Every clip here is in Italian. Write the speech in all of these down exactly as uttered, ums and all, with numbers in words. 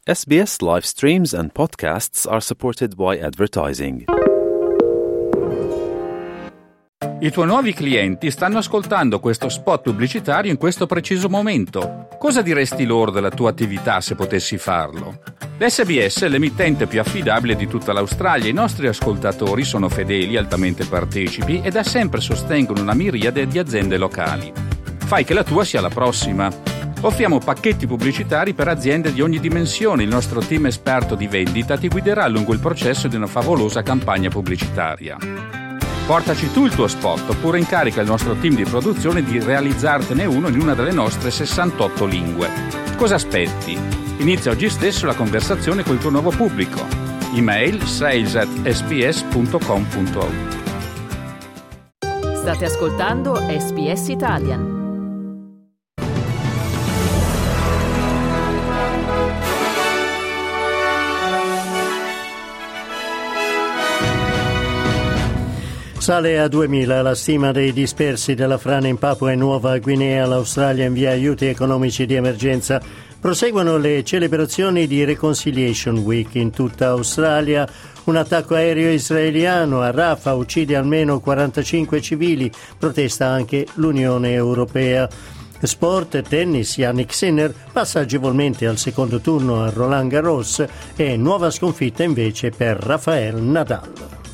S B S live streams and podcasts are supported by advertising. I tuoi nuovi clienti stanno ascoltando questo spot pubblicitario in questo preciso momento. Cosa diresti loro della tua attività se potessi farlo? L'S B S è l'emittente più affidabile di tutta l'Australia. I nostri ascoltatori sono fedeli, altamente partecipi e da sempre sostengono una miriade di aziende locali. Fai che la tua sia la prossima. Offriamo pacchetti pubblicitari per aziende di ogni dimensione. Il nostro team esperto di vendita ti guiderà lungo il processo di una favolosa campagna pubblicitaria. Portaci tu il tuo spot oppure incarica il nostro team di produzione di realizzartene uno in una delle nostre sessantotto lingue. Cosa aspetti? Inizia oggi stesso la conversazione col tuo nuovo pubblico. Email sales at s b s punto com punto a u. State ascoltando S B S Italian. Sale a duemila la stima dei dispersi della frana in Papua e Nuova Guinea. L'Australia invia aiuti economici di emergenza. Proseguono le celebrazioni di Reconciliation Week in tutta Australia. Un attacco aereo israeliano a Rafah uccide almeno quarantacinque civili. Protesta anche l'Unione Europea. Sport, tennis, Jannik Sinner passa agevolmente al secondo turno a Roland Garros e nuova sconfitta invece per Rafael Nadal.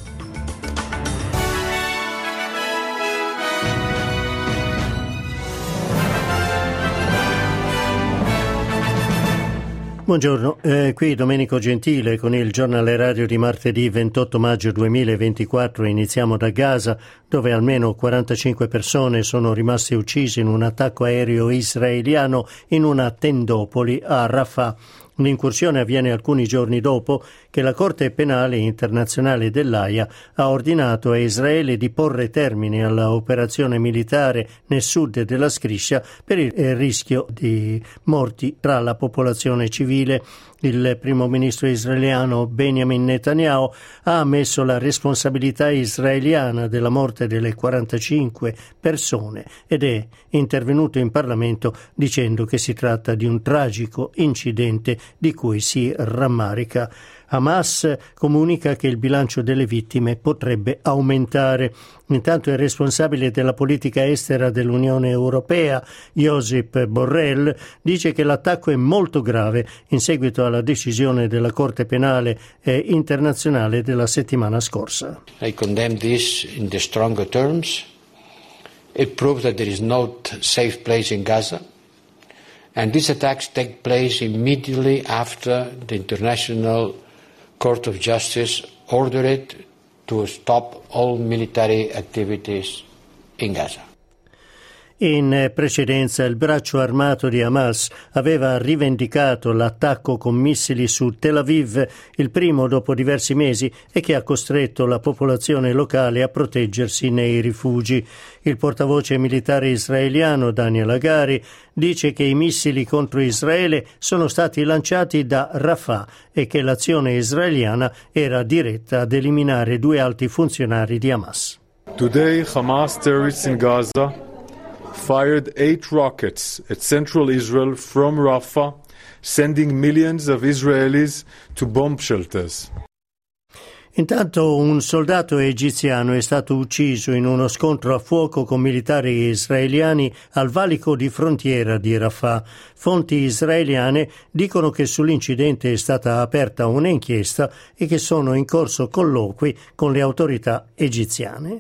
Buongiorno, eh, qui Domenico Gentile con il giornale radio di martedì ventotto maggio duemilaventiquattro. Iniziamo da Gaza, dove almeno quarantacinque persone sono rimaste uccise in un attacco aereo israeliano in una tendopoli a Rafah. L'incursione avviene alcuni giorni dopo che la Corte Penale Internazionale dell'Aia ha ordinato a Israele di porre termine alla operazione militare nel sud della Striscia per il rischio di morti tra la popolazione civile. Il primo ministro israeliano Benjamin Netanyahu ha ammesso la responsabilità israeliana della morte delle quarantacinque persone ed è intervenuto in Parlamento dicendo che si tratta di un tragico incidente di cui si rammarica. Hamas comunica che il bilancio delle vittime potrebbe aumentare. Intanto il responsabile della politica estera dell'Unione Europea, Josep Borrell, dice che l'attacco è molto grave in seguito alla decisione della Corte Penale Internazionale della settimana scorsa. I condemn this in the stronger terms. It proves that there is no safe place in Gaza. And these attacks take place immediately after the International Court of Justice ordered it to stop all military activities in Gaza. In precedenza il braccio armato di Hamas aveva rivendicato l'attacco con missili su Tel Aviv, il primo dopo diversi mesi, e che ha costretto la popolazione locale a proteggersi nei rifugi. Il portavoce militare israeliano Daniel Hagari dice che i missili contro Israele sono stati lanciati da Rafah e che l'azione israeliana era diretta ad eliminare due alti funzionari di Hamas. Today, Hamas terrorists in Gaza fired eight rockets at central Israel from Rafah, sending millions of Israelis to bomb shelters. Intanto un soldato egiziano è stato ucciso in uno scontro a fuoco con militari israeliani al valico di frontiera di Rafah. Fonti israeliane dicono che sull'incidente è stata aperta un'inchiesta e che sono in corso colloqui con le autorità egiziane.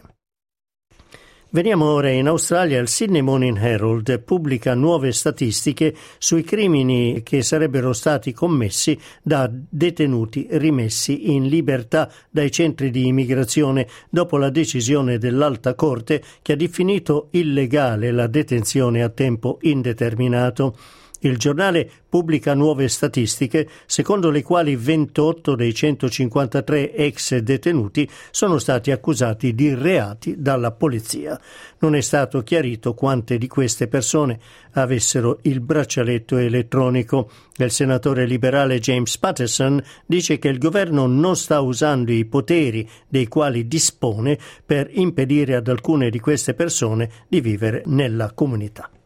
Veniamo ora in Australia. Il Sydney Morning Herald pubblica nuove statistiche sui crimini che sarebbero stati commessi da detenuti rimessi in libertà dai centri di immigrazione dopo la decisione dell'Alta Corte che ha definito illegale la detenzione a tempo indeterminato. Il giornale pubblica nuove statistiche secondo le quali ventotto dei centocinquantatré ex detenuti sono stati accusati di reati dalla polizia. Non è stato chiarito quante di queste persone avessero il braccialetto elettronico. Il senatore liberale James Paterson dice che il governo non sta usando i poteri dei quali dispone per impedire ad alcune di queste persone di vivere nella comunità.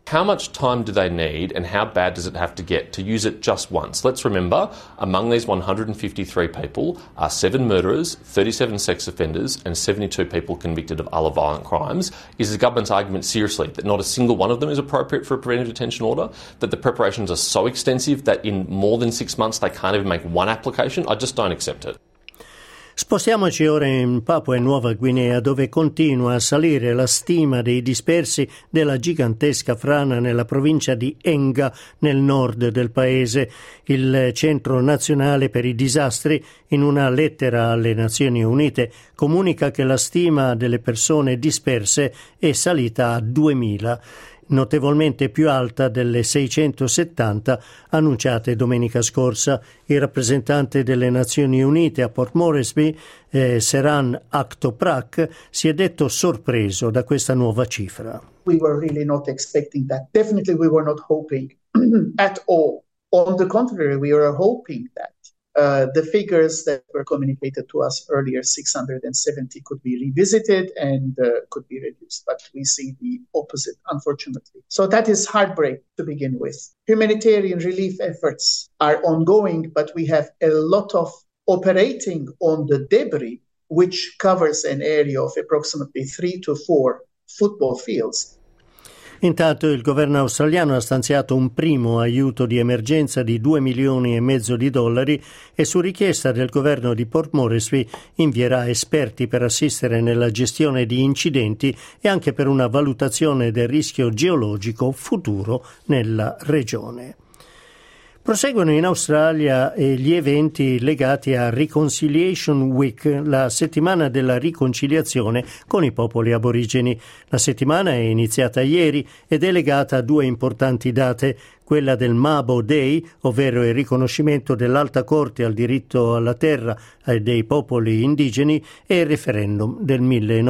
How much time do they need and how bad does it have to get to use it just once? Let's remember, among these one hundred fifty-three people are seven murderers, thirty-seven sex offenders and seventy-two people convicted of other violent crimes. Is the government's argument seriously that not a single one of them is appropriate for a preventive detention order? That the preparations are so extensive that in more than six months they can't even make one application? I just don't accept it. Spostiamoci ora in Papua e Nuova Guinea, dove continua a salire la stima dei dispersi della gigantesca frana nella provincia di Enga, nel nord del paese. Il Centro Nazionale per i Disastri, in una lettera alle Nazioni Unite, comunica che la stima delle persone disperse è salita a duemila. Notevolmente più alta delle seicentosettanta annunciate domenica scorsa. Il rappresentante delle Nazioni Unite a Port Moresby, eh, Seran Aktoprak, si è detto sorpreso da questa nuova cifra. We were really not expecting that. Definitely we were not hoping at all. On the contrary, we were hoping that Uh, the figures that were communicated to us earlier, six hundred seventy, could be revisited and uh, could be reduced. But we see the opposite, unfortunately. So that is heartbreak to begin with. Humanitarian relief efforts are ongoing, but we have a lot of operating on the debris, which covers an area of approximately three to four football fields. Intanto il governo australiano ha stanziato un primo aiuto di emergenza di due milioni e mezzo di dollari e su richiesta del governo di Port Moresby invierà esperti per assistere nella gestione di incidenti e anche per una valutazione del rischio geologico futuro nella regione. Proseguono in Australia gli eventi legati a Reconciliation Week, la settimana della riconciliazione con i popoli aborigeni. La settimana è iniziata ieri ed è legata a due importanti date, quella del Mabo Day, ovvero il riconoscimento dell'Alta Corte al diritto alla terra dei popoli indigeni, e il referendum del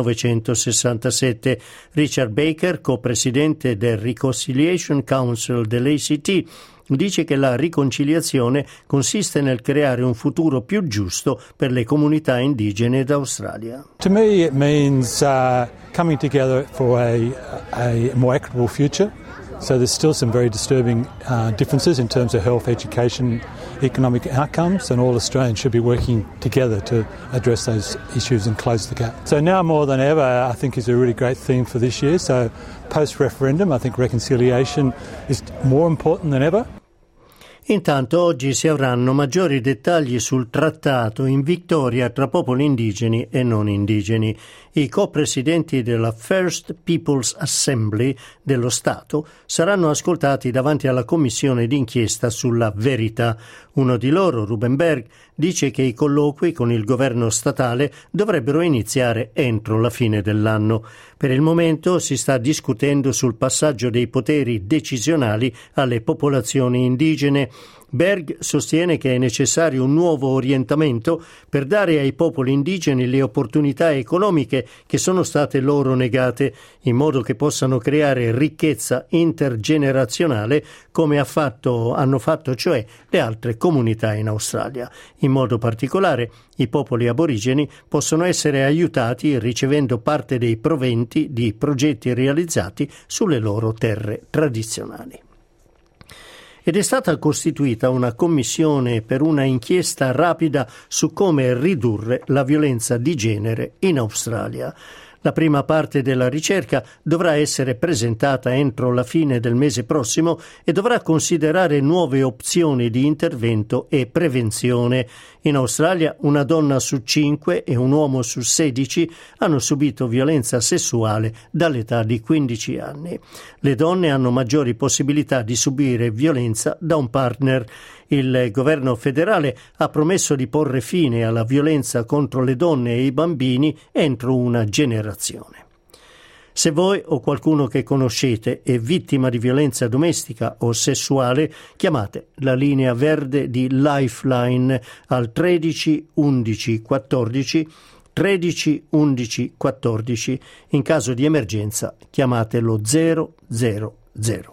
millenovecentosessantasette. Richard Baker, co-presidente del Reconciliation Council dell'A C T, dice che la riconciliazione consiste nel creare un futuro più giusto per le comunità indigene d'Australia. To me it means uh, coming together for a, a more equitable future. So there's still some very disturbing uh, differences in terms of health, education, economic outcomes, and all Australians should be working together to address those issues and close the gap. So now more than ever, I think is a really great theme for this year. So post-referendum, I think reconciliation is more important than ever. Intanto oggi si avranno maggiori dettagli sul trattato in Victoria tra popoli indigeni e non indigeni. I co-presidenti della First Peoples Assembly dello Stato saranno ascoltati davanti alla commissione d'inchiesta sulla verità. Uno di loro, Ruben Berg, dice che i colloqui con il governo statale dovrebbero iniziare entro la fine dell'anno. Per il momento si sta discutendo sul passaggio dei poteri decisionali alle popolazioni indigene. Berg sostiene che è necessario un nuovo orientamento per dare ai popoli indigeni le opportunità economiche che sono state loro negate, in modo che possano creare ricchezza intergenerazionale come ha fatto, hanno fatto cioè le altre comunità in Australia. In modo particolare, i popoli aborigeni possono essere aiutati ricevendo parte dei proventi di progetti realizzati sulle loro terre tradizionali. Ed è stata costituita una commissione per una inchiesta rapida su come ridurre la violenza di genere in Australia. La prima parte della ricerca dovrà essere presentata entro la fine del mese prossimo e dovrà considerare nuove opzioni di intervento e prevenzione. In Australia una donna su cinque e un uomo su sedici hanno subito violenza sessuale dall'età di quindici anni. Le donne hanno maggiori possibilità di subire violenza da un partner. Il governo federale ha promesso di porre fine alla violenza contro le donne e i bambini entro una generazione. Se voi o qualcuno che conoscete è vittima di violenza domestica o sessuale, chiamate la linea verde di Lifeline al tredici undici quattordici, tredici undici quattordici. In caso di emergenza chiamatelo zero zero zero.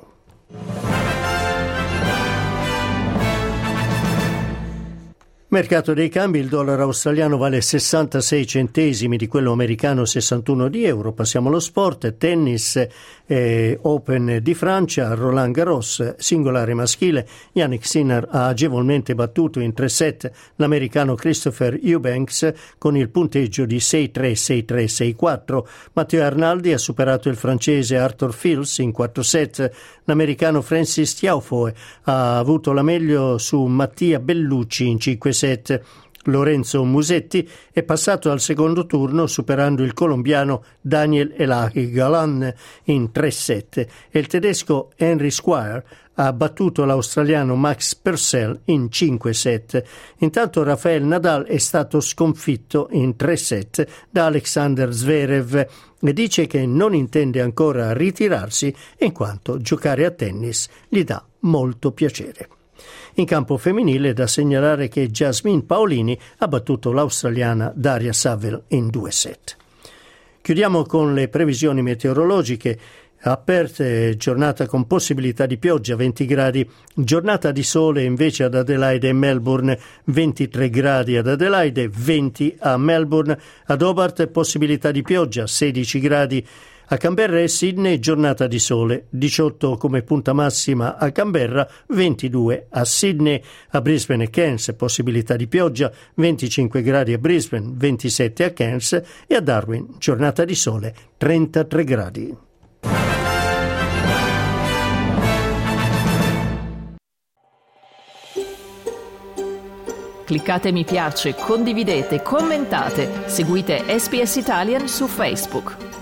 Mercato dei cambi, il dollaro australiano vale sessantasei centesimi di quello americano, sessantuno di euro. Passiamo allo sport, tennis, eh, Open di Francia, Roland Garros, singolare maschile, Yannick Sinner ha agevolmente battuto in tre set l'americano Christopher Eubanks con il punteggio di sei tre, sei tre, sei quattro. Matteo Arnaldi ha superato il francese Arthur Fils in quattro set. L'americano Francis Tiafoe ha avuto la meglio su Mattia Bellucci in cinque set. Lorenzo Musetti è passato al secondo turno superando il colombiano Daniel Elahi Galan in tre set e il tedesco Henry Squire ha battuto l'australiano Max Purcell in cinque set. Intanto Rafael Nadal è stato sconfitto in tre set da Alexander Zverev e dice che non intende ancora ritirarsi in quanto giocare a tennis gli dà molto piacere. In campo femminile è da segnalare che Jasmine Paolini ha battuto l'australiana Daria Saville in due set. Chiudiamo con le previsioni meteorologiche. A Perth giornata con possibilità di pioggia, venti gradi, giornata di sole invece ad Adelaide e Melbourne, ventitré gradi ad Adelaide, venti a Melbourne, ad Hobart possibilità di pioggia, sedici gradi, a Canberra e Sydney giornata di sole, diciotto come punta massima a Canberra, ventidue a Sydney, a Brisbane e Cairns possibilità di pioggia, venticinque gradi a Brisbane, ventisette a Cairns e a Darwin giornata di sole, trentatré gradi. Cliccate mi piace, condividete, commentate, seguite S B S Italian su Facebook.